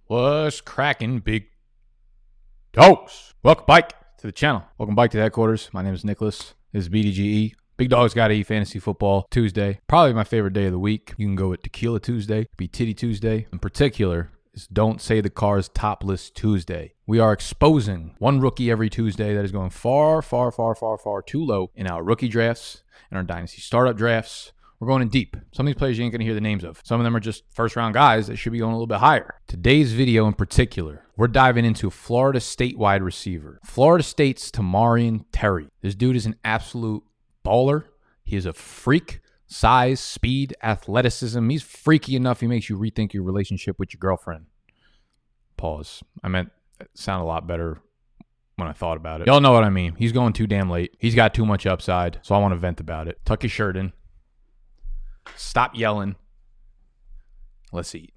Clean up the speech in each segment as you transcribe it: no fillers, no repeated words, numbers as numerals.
What's cracking, big dogs? Welcome back to the channel. Welcome back to the headquarters. My name is Nicholas. This is BDGE. Big Dogs Gotta Eat Fantasy Football Tuesday. Probably my favorite day of the week. You can go with Tequila Tuesday, be Titty Tuesday. In particular, is Don't Say the Car's Topless Tuesday. We are exposing one rookie every Tuesday that is going far too low in our rookie drafts and our dynasty startup drafts. We're going in deep. Some of these players you ain't going to hear the names of. Some of them are just first-round guys that should be going a little bit higher. Today's video in particular, we're diving into Florida State wide receiver. Florida State's Tamorrion Terry. This dude is an absolute baller. He is a freak. Size, speed, athleticism. He's freaky enough he makes you rethink your relationship with your girlfriend. Pause. I meant it sounded a lot better when I thought about it. Y'all know what I mean. He's going too damn late. He's got too much upside, so I want to vent about it. Tuck your shirt in. Stop yelling. Let's eat.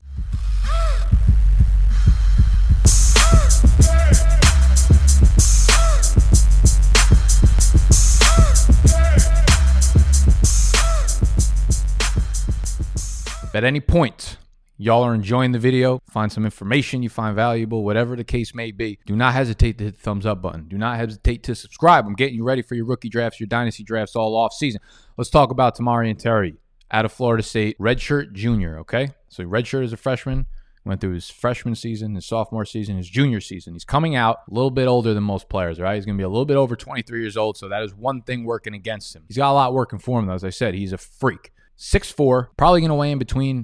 If at any point y'all are enjoying the video, find some information you find valuable, whatever the case may be, do not hesitate to hit the thumbs up button. Do not hesitate to subscribe. I'm getting you ready for your rookie drafts, your dynasty drafts all off season. Let's talk about Tamorrion Terry out of Florida State, redshirt junior, okay? So redshirt as a freshman, went through his freshman season, his sophomore season, his junior season. He's coming out a little bit older than most players, right? He's going to be a little bit over 23 years old, so that is one thing working against him. He's got a lot working for him, though. As I said, he's a freak. 6'4", probably going to weigh in between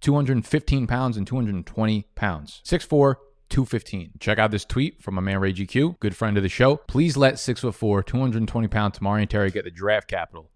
215 pounds and 220 pounds. 6'4", 215. Check out this tweet from my man Ray GQ, good friend of the show. Please let 6'4", 220-pound Tamorrion Terry get the draft capital.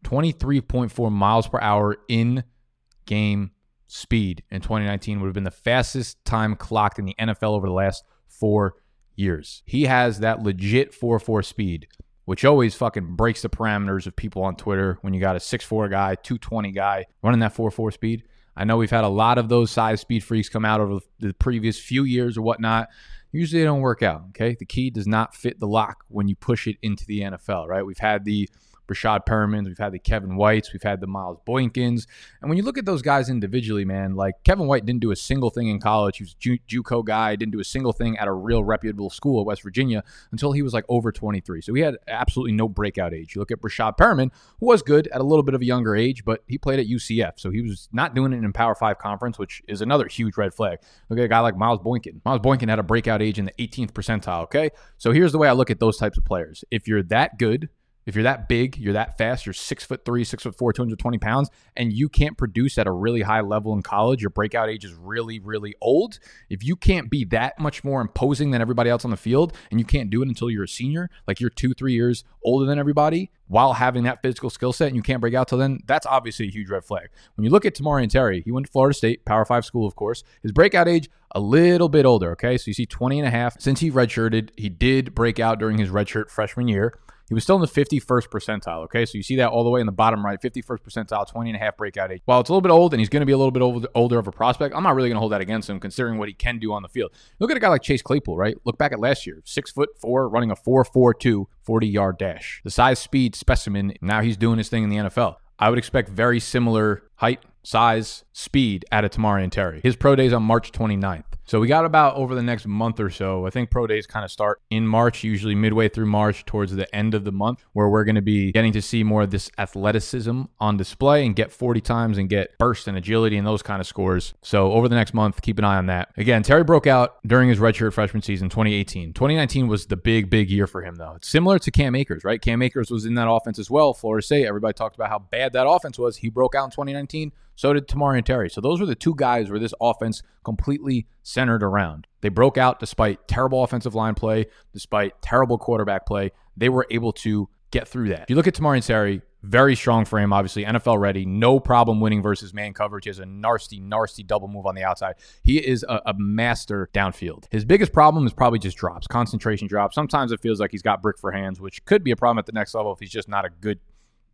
23.4 miles per hour in game speed in 2019 would have been the fastest time clocked in the NFL over the last 4 years. He has that legit 4.4 speed, which always fucking breaks the parameters of people on Twitter when you got a 6'4 guy, 220 guy running that 4.4 speed. I know we've had a lot of those size speed freaks come out over the previous few years or whatnot. Usually they don't work out, okay? The key does not fit the lock when you push it into the NFL, right? We've had the Brashad Perrimans, we've had the Kevin Whites, we've had the Miles Boykins. And when you look at those guys individually, man, like Kevin White didn't do a single thing in college. He was a JUCO guy, didn't do a single thing at a real reputable school at West Virginia until he was like over 23. So he had absolutely no breakout age. You look at Brashad Perriman, who was good at a little bit of a younger age, but he played at UCF. So he was not doing it in Power 5 conference, which is another huge red flag. Look at a guy like Miles Boykin. Miles Boykin had a breakout age in the 18th percentile, okay? So here's the way I look at those types of players. If you're that good, if you're that big, you're that fast, you're 6'3", 6'4", 220 pounds, and you can't produce at a really high level in college, your breakout age is really, really old. If you can't be that much more imposing than everybody else on the field, and you can't do it until you're a senior, like you're 2-3 years older than everybody, while having that physical skill set, and you can't break out till then, that's obviously a huge red flag. When you look at Tamorrion Terry, he went to Florida State, Power 5 school, of course. His breakout age, a little bit older, okay? So you see 20 and a half. Since he redshirted, he did break out during his redshirt freshman year. He was still in the 51st percentile, okay? So you see that all the way in the bottom right, 51st percentile, 20 and a half breakout age. While it's a little bit old and he's going to be a little bit older of a prospect, I'm not really going to hold that against him considering what he can do on the field. Look at a guy like Chase Claypool, right? Look back at last year, 6'4", running a 4.42 40-yard dash. The size, speed, specimen, now he's doing his thing in the NFL. I would expect very similar height, size, speed out of Tamorrion Terry. His pro day is on March 29th. So we got about over the next month or so. I think pro days kind of start in March, usually midway through March towards the end of the month, where we're going to be getting to see more of this athleticism on display and get 40 times and get burst and agility and those kind of scores. So over the next month, keep an eye on that. Again, Terry broke out during his redshirt freshman season, 2018. 2019 was the big year for him, though. It's similar to Cam Akers, right? Cam Akers was in that offense as well. Florida State, everybody talked about how bad that offense was. He broke out in 2019. So did Tamorrion Terry. So those were the two guys where this offense completely centered around. They broke out despite terrible offensive line play, despite terrible quarterback play. They were able to get through that. If you look at Tamorrion Terry, very strong frame, obviously, NFL ready, no problem winning versus man coverage. He has a nasty double move on the outside. He is a master downfield. His biggest problem is probably just drops, concentration drops. Sometimes it feels like he's got brick for hands, which could be a problem at the next level if he's just not a good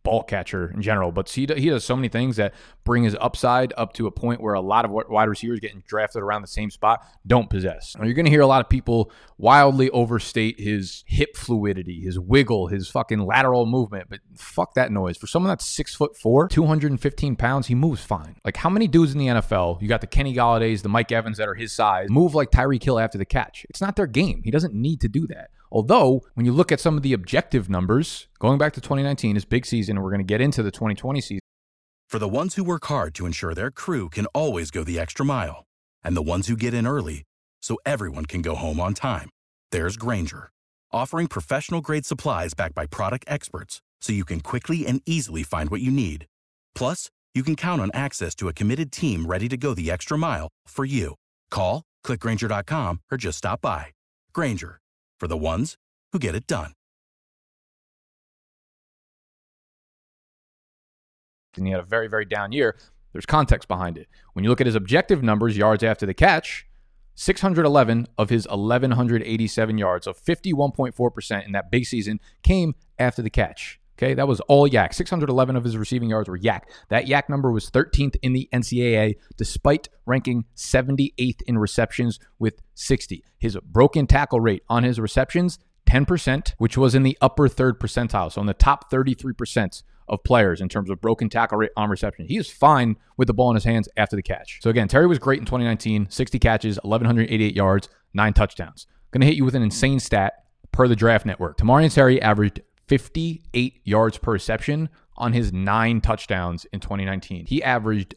ball catcher in general, but he does so many things that bring his upside up to a point where a lot of wide receivers getting drafted around the same spot don't possess. Now, you're going to hear a lot of people wildly overstate his hip fluidity, his wiggle, his fucking lateral movement, but fuck that noise. For someone that's 6'4", 215 pounds, he moves fine. Like, how many dudes in the NFL, you got the Kenny Galladays, the Mike Evans that are his size, move like Tyreek Hill after the catch? It's not their game. He doesn't need to do that. Although, when you look at some of the objective numbers, going back to 2019, his big season, and we're going to get into the 2020 season. For the ones who work hard to ensure their crew can always go the extra mile, and the ones who get in early so everyone can go home on time, there's Grainger, offering professional-grade supplies backed by product experts so you can quickly and easily find what you need. Plus, you can count on access to a committed team ready to go the extra mile for you. Call, click Grainger.com, or just stop by. Grainger, for the ones who get it done. And he had a very, very down year. There's context behind it. When you look at his objective numbers, yards after the catch, 611 of his 1,187 yards, so 51.4% in that big season, came after the catch. Okay, that was all yak. 611 of his receiving yards were yak. That yak number was 13th in the NCAA, despite ranking 78th in receptions with 60. His broken tackle rate on his receptions, 10%, which was in the upper third percentile, so in the top 33% of players in terms of broken tackle rate on reception. He is fine with the ball in his hands after the catch. So again, Terry was great in 2019, 60 catches, 1,188 yards, 9 touchdowns. Going to hit you with an insane stat per the Draft Network. Tamorrion Terry averaged 58 yards per reception on his 9 touchdowns in 2019. He averaged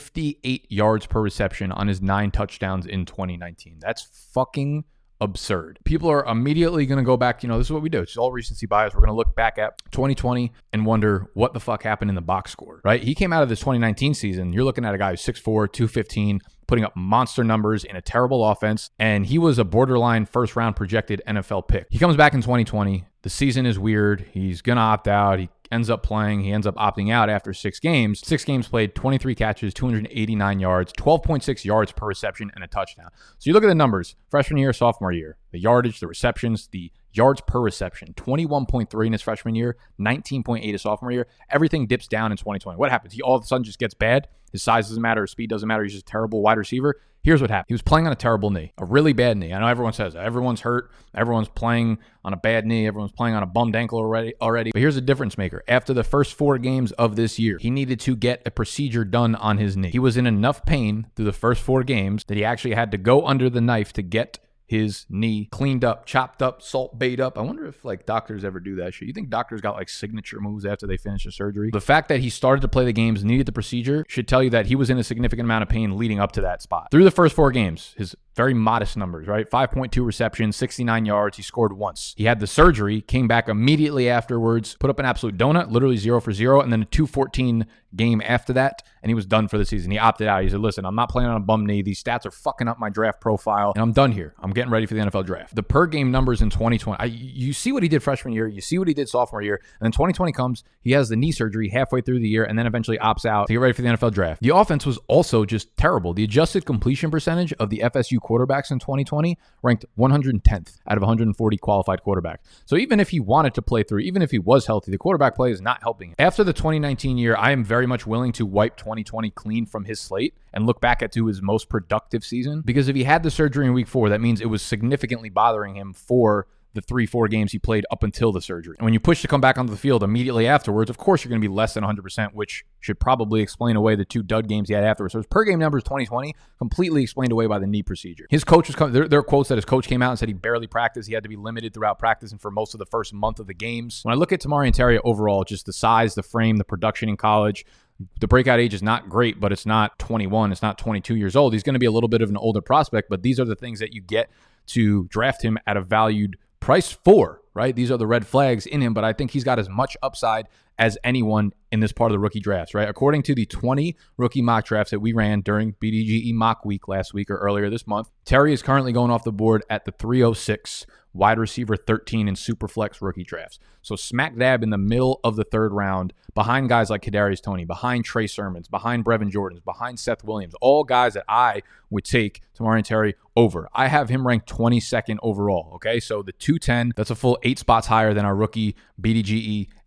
58 yards per reception on his 9 touchdowns in 2019. That's fucking absurd. People are immediately going to go back, this is what we do. It's all recency bias. We're going to look back at 2020 and wonder what the fuck happened in the box score, right? He came out of this 2019 season. You're looking at a guy who's 6'4", 215, putting up monster numbers in a terrible offense, and he was a borderline first-round projected NFL pick. He comes back in 2020. The season is weird. He's going to opt out. He ends up playing. He ends up opting out after 6 games. 6 games played, 23 catches, 289 yards, 12.6 yards per reception, and a touchdown. So you look at the numbers, freshman year, sophomore year, the yardage, the receptions, the yards per reception, 21.3 in his freshman year, 19.8 his sophomore year. Everything dips down in 2020. What happens? He all of a sudden just gets bad. His size doesn't matter. His speed doesn't matter. He's just a terrible wide receiver. Here's what happened. He was playing on a terrible knee, a really bad knee. I know everyone says that. Everyone's hurt. Everyone's playing on a bad knee. Everyone's playing on a bummed ankle already. But here's a difference maker. After the first 4 games of this year, he needed to get a procedure done on his knee. He was in enough pain through the first 4 games that he actually had to go under the knife to get his knee cleaned up, chopped up, salt bayed up. I wonder if doctors ever do that shit. You think doctors got signature moves after they finish the surgery? The fact that he started to play the games, needed the procedure, should tell you that he was in a significant amount of pain leading up to that spot. Through the first 4 games, his very modest numbers, right? 5.2 receptions, 69 yards. He scored once. He had the surgery, came back immediately afterwards, put up an absolute donut, literally 0 for 0, and then a 2-14 game after that, and he was done for the season. He opted out. He said, listen, I'm not playing on a bum knee. These stats are fucking up my draft profile, and I'm done here. I'm getting ready for the NFL draft. The per game numbers in 2020, you see what he did freshman year, you see what he did sophomore year, and then 2020 comes, he has the knee surgery halfway through the year, and then eventually opts out to get ready for the NFL draft. The offense was also just terrible. The adjusted completion percentage of the FSU quarterbacks in 2020 ranked 110th out of 140 qualified quarterbacks. So even if he wanted to play through, even if he was healthy, the quarterback play is not helping him. After the 2019 year, I am very much willing to wipe 2020 clean from his slate and look back at to his most productive season, because if he had the surgery in week 4, that means it was significantly bothering him for the 3-4 games he played up until the surgery. And when you push to come back onto the field immediately afterwards, of course you're going to be less than 100%, which should probably explain away the 2 dud games he had afterwards. So his per game numbers 2020 completely explained away by the knee procedure. His coach was there are quotes that his coach came out and said he barely practiced. He had to be limited throughout practice and for most of the first month of the games. When I look at Tamorrion Terry overall, just the size, the frame, the production in college, the breakout age is not great, but it's not 21. It's not 22 years old. He's going to be a little bit of an older prospect, but these are the things that you get to draft him at a valued price for, right? These are the red flags in him, but I think he's got as much upside as anyone in this part of the rookie drafts, right? According to the 20 rookie mock drafts that we ran during BDGE mock week last week or earlier this month, Terry is currently going off the board at the 306, wide receiver 13 in Superflex rookie drafts. So smack dab in the middle of the 3rd round, behind guys like Kadarius Toney, behind Trey Sermons, behind Brevin Jordans, behind Seth Williams, all guys that I would take Tamorrion Terry over. I have him ranked 22nd overall, okay? So the 210, that's a full 8 spots higher than our rookie BDGE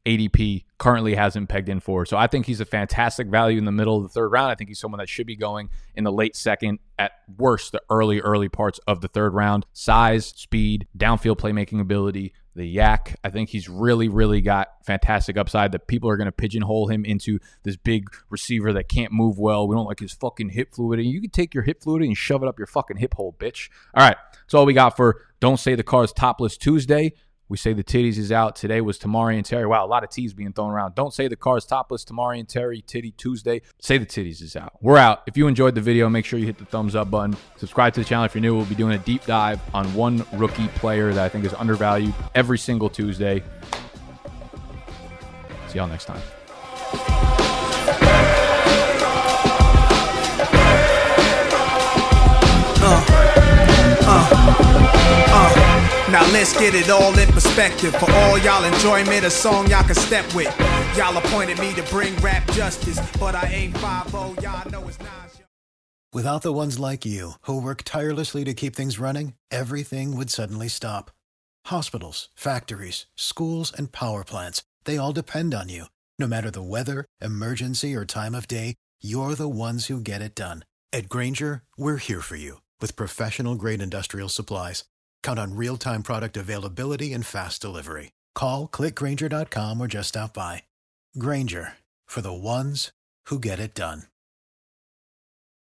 ADP currently has him pegged in for. So I think he's a fantastic value in the middle of the third round. I think he's someone that should be going in the late second, at worst, the early parts of the third round. Size, speed, downfield playmaking ability, the yak. I think he's really got fantastic upside that people are going to pigeonhole him into this big receiver that can't move well. We don't like his fucking hip fluidity. You can take your hip fluidity and shove it up your fucking hip hole, bitch. All right. That's all we got for Don't Say the Car's Topless Tuesday. We say the titties is out. Today was Tamari and Terry. Wow, a lot of T's being thrown around. Don't say the car's topless. Tamari and Terry, Titty Tuesday. Say the titties is out. We're out. If you enjoyed the video, make sure you hit the thumbs up button. Subscribe to the channel if you're new. We'll be doing a deep dive on one rookie player that I think is undervalued every single Tuesday. See y'all next time. Now let's get it all in perspective. For all y'all enjoyment, a song y'all can step with. Y'all appointed me to bring rap justice, but I ain't 5-0, y'all know it's not. Without the ones like you, who work tirelessly to keep things running, everything would suddenly stop. Hospitals, factories, schools, and power plants, they all depend on you. No matter the weather, emergency, or time of day, you're the ones who get it done. At Grainger, we're here for you with professional-grade industrial supplies. Count on real-time product availability and fast delivery. Call, click Grainger.com, or just stop by. Grainger, for the ones who get it done.